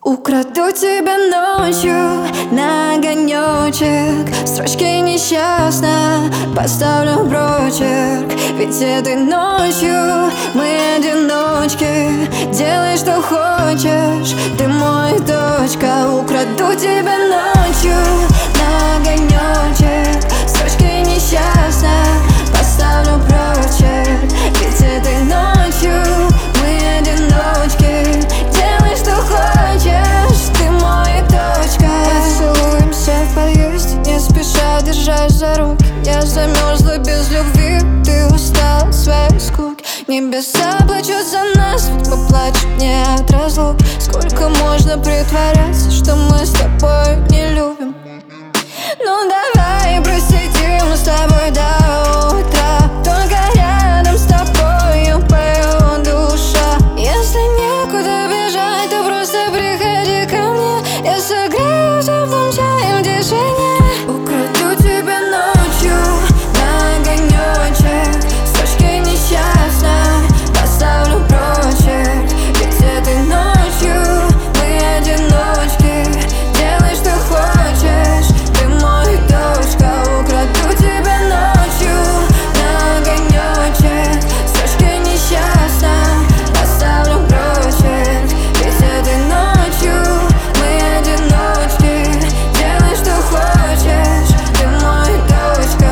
Украду тебя ночью на огонечек, строчки несчастно поставлю прочерк. Ведь этой ночью мы одиночки. Делай, что хочешь, ты мой точка. Украду тебя ночью на огонечек, строчки несчастно поставлю прочерк. Ведь этой ночью мы одиночки. Делай, что хочешь, ты мой точка. Поцелуемся в подъезде, не спеша, держась за руки. Я замерзла без любви, ты устал от своей скуки. Небеса плачут за нас, ведь поплачут не от разлуки. Сколько можно притворяться, что мы с тобой не любим? Ну давай просидим с тобой до утра, только рядом с тобою поет душа. Если некуда бежать, то просто приходи ко мне. Я согрею теплым чаем тишине. Украду тебя ночью на огонечек, строчки несчастно поставлю прочерк. Ведь этой ночью мы одиночки. Делай, что хочешь, ты мой точка. Украду тебя ночью на огонечек, строчки несчастно поставлю прочерк. Ведь этой ночью мы одиночки. Делай, что хочешь, ты мой точка.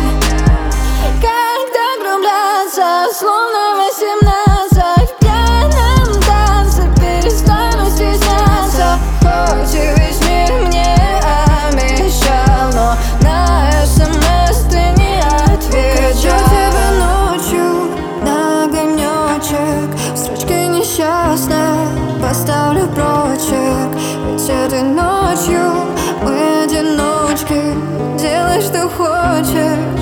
Когда влюбляться, словно 18, в пьяном танце перестану стесняться. Хоть и весь мир мне обещал, но на СМС ты не отвечал. Хочу тебя ночью на огонечек, строчки несчастно поставлю прочерк. Ведь этой ночью мы одиночки. Делай, что хочешь,